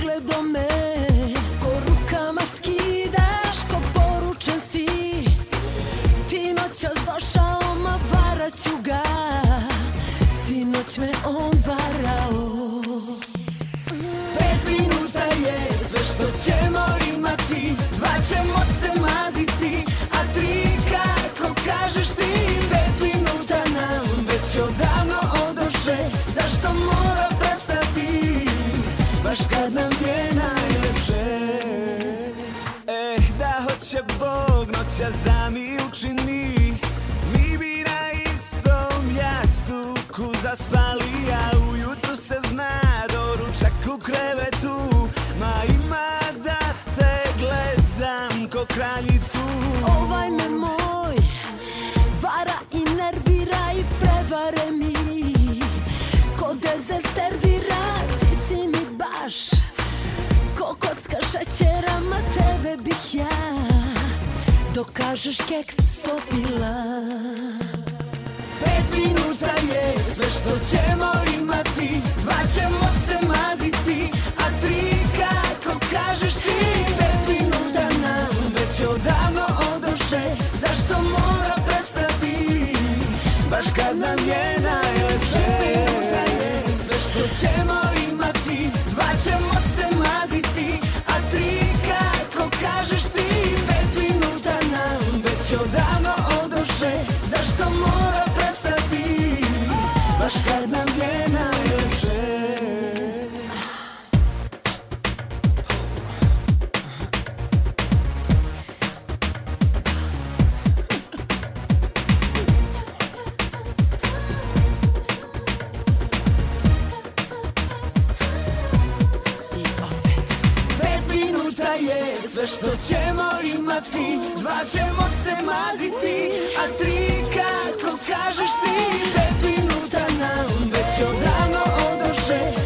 pogledom me porukama skidaš, ko poručen si. Ti noćas došao, ma varaću ga, sinoć me on varao. 5 minuta je sve što ćemo imati, 2 ćemo se maziti, a 3 kako kažeš ti. 5 minuta nam već odavno odoše, zašto mora prestati baš kad nam je najlepše. Da hoće Bog noćas da mi učini, mi bi na istom jastuku zaspali, a ujutru se zna doručak u krevetu. Ma ima da te gledam ko kraljicu. Ovaj me moj vara i nervira i prevare mi, ko dezervira. Ti si mi baš ko kocka šećera, ma tebe bih ja dok kažeš keks stopila. 5 minuta je sve što ćemo imati, 2 ćemo se maziti, a 3 kako kažeš ti. 5 minuta nam već odavno odoše, zašto mora prestati baš kad nam je najlepše. 5 minuta je sve što ćemo imati, 2 ćemo se maziti, a 3 kako kažeš ti. 5 minuta nam već odavno odoše, zašto mora prestati baš kad nam je najlepše. Sve što ćemo imati, 2 ćemo se maziti, a 3 kako kažeš ti. 5 minuta nam već odavno odoše,